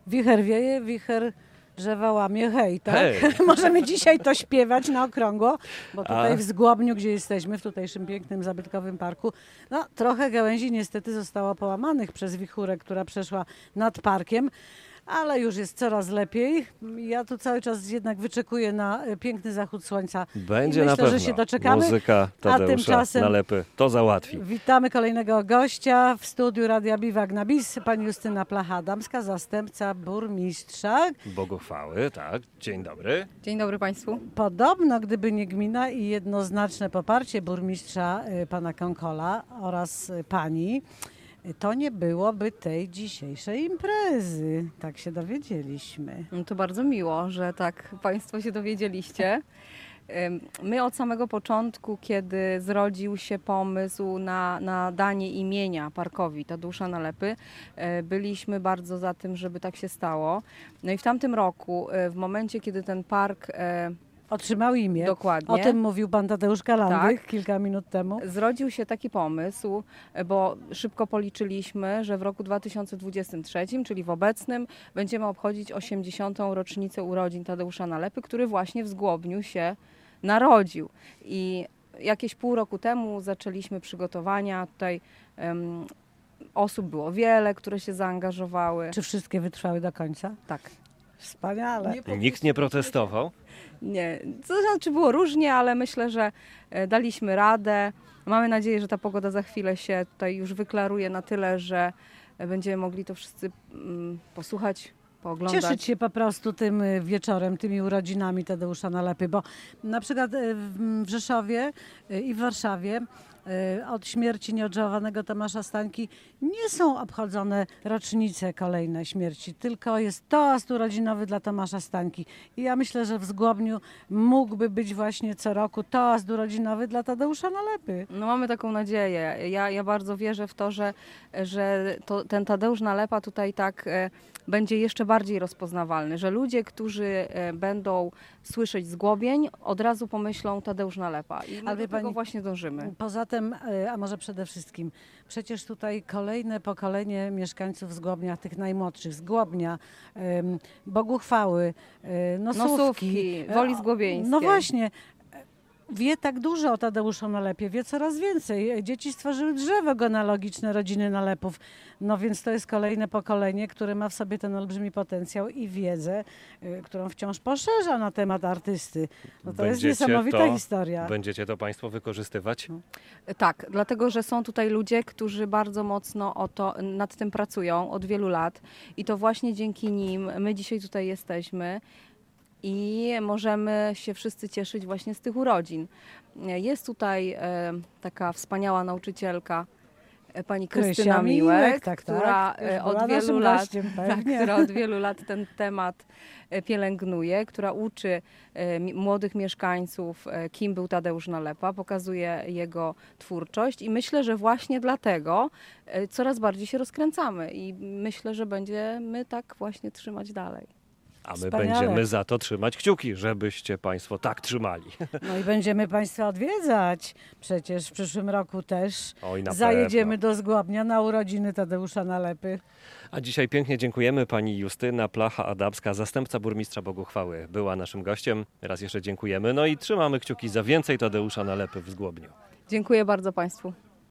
Wicher wieje, wicher drzewa łamie, hej, tak? Hej. Możemy dzisiaj to śpiewać na okrągło, bo tutaj w Zgłobniu, gdzie jesteśmy, w tutejszym pięknym, zabytkowym parku, no trochę gałęzi niestety zostało połamanych przez wichurę, która przeszła nad parkiem, ale już jest coraz lepiej. Ja tu cały czas jednak wyczekuję na piękny zachód słońca. Będzie I na myślę, pewno. że się doczekamy. Muzyka Tadeusza tymczasem Nalepy to załatwi. witamy kolejnego gościa w studiu Radia Biwak na BIS, pani Justyna Placha-Adamska, zastępca burmistrza. Boguchwały, tak. Dzień dobry. Dzień dobry Państwu. Podobno, gdyby nie gmina i jednoznaczne poparcie burmistrza pana Konkola oraz pani, to nie byłoby tej dzisiejszej imprezy. Tak się dowiedzieliśmy. No to bardzo miło, że tak Państwo się dowiedzieliście. My od samego początku, kiedy zrodził się pomysł na danie imienia parkowi Tadeusza Nalepy, byliśmy bardzo za tym, żeby tak się stało. No i w tamtym roku, w momencie, kiedy ten park Otrzymał imię. Dokładnie. O tym mówił pan Tadeusz Galandyk Tak. kilka minut temu. zrodził się taki pomysł, bo szybko policzyliśmy, że w roku 2023, czyli w obecnym, będziemy obchodzić 80. rocznicę urodzin Tadeusza Nalepy, który właśnie w Zgłobniu się narodził. I jakieś pół roku temu zaczęliśmy przygotowania. Tutaj osób było wiele, które się zaangażowały. Czy wszystkie wytrwały do końca? Tak. Wspaniale. Nikt nie protestował? Nie, to znaczy było różnie, ale myślę, że daliśmy radę. Mamy nadzieję, że ta pogoda za chwilę się tutaj już wyklaruje na tyle, że będziemy mogli to wszyscy posłuchać, pooglądać. Cieszyć się po prostu tym wieczorem, tymi urodzinami Tadeusza Nalepy, bo na przykład w Rzeszowie i w Warszawie od śmierci nieodżałowanego Tomasza Stańki nie są obchodzone rocznice kolejne śmierci, tylko jest toast urodzinowy dla Tomasza Stańki. I ja myślę, że w Zgłobniu mógłby być właśnie co roku toast urodzinowy dla Tadeusza Nalepy. No mamy taką nadzieję. Ja bardzo wierzę w to, że ten Tadeusz Nalepa tutaj tak będzie jeszcze bardziej rozpoznawalny, że ludzie, którzy będą słyszeć Zgłobień, od razu pomyślą Tadeusz Nalepa. I my do tego właśnie dążymy. Poza tym, a może przede wszystkim, przecież tutaj kolejne pokolenie mieszkańców Zgłobnia, tych najmłodszych, Zgłobnia, Boguchwały, Nosówki, Woli Zgłobieńskiej. No właśnie, wie tak dużo o Tadeuszu Nalepie, wie coraz więcej. Dzieci stworzyły drzewo genealogiczne rodziny Nalepów. No więc to jest kolejne pokolenie, które ma w sobie ten olbrzymi potencjał i wiedzę, którą wciąż poszerza na temat artysty. No to jest niesamowita historia. Będziecie to Państwo wykorzystywać? Tak, dlatego, że są tutaj ludzie, którzy bardzo mocno nad tym pracują od wielu lat i to właśnie dzięki nim my dzisiaj tutaj jesteśmy. I możemy się wszyscy cieszyć właśnie z tych urodzin. Jest tutaj taka wspaniała nauczycielka, pani Krystyna Miłek, która od wielu lat ten temat pielęgnuje, która uczy młodych mieszkańców, kim był Tadeusz Nalepa, pokazuje jego twórczość i myślę, że właśnie dlatego coraz bardziej się rozkręcamy i myślę, że będziemy tak właśnie trzymać dalej. A my Wspaniale. będziemy za to trzymać kciuki, żebyście Państwo tak trzymali. No i będziemy Państwa odwiedzać. Przecież w przyszłym roku też Oj, na zajedziemy pewno. do Zgłobnia na urodziny Tadeusza Nalepy. A dzisiaj pięknie dziękujemy. Pani Justyna Placha-Adamska, zastępca burmistrza Boguchwały, była naszym gościem. Raz jeszcze dziękujemy. No i trzymamy kciuki za więcej Tadeusza Nalepy w Zgłobniu. Dziękuję bardzo Państwu.